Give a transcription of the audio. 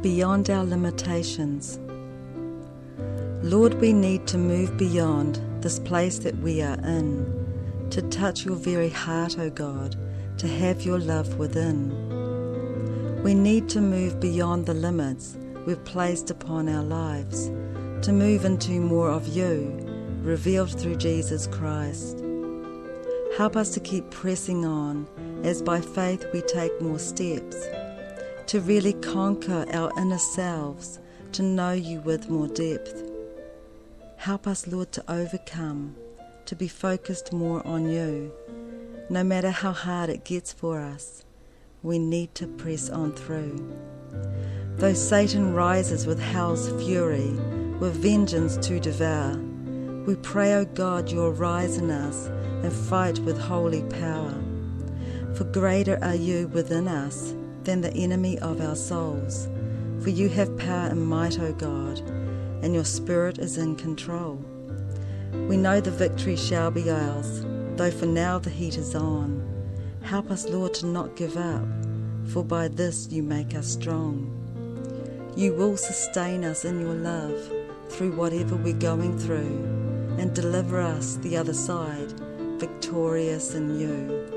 beyond our limitations. Lord, we need to move beyond this place that we are in, to touch your very heart, O God, to have your love within. We need to move beyond the limits we've placed upon our lives, to move into more of you, revealed through Jesus Christ. Help us to keep pressing on, as by faith we take more steps, to really conquer our inner selves, to know you with more depth. Help us, Lord, to overcome, to be focused more on you. No matter how hard it gets for us, we need to press on through. Though Satan rises with hell's fury, with vengeance to devour, we pray, O God, you arise in us and fight with holy power. For greater are you within us than the enemy of our souls. For you have power and might, O God, and your Spirit is in control. We know the victory shall be ours, though for now the heat is on. Help us, Lord, to not give up, for by this you make us strong. You will sustain us in your love through whatever we're going through, and deliver us the other side, victorious in you.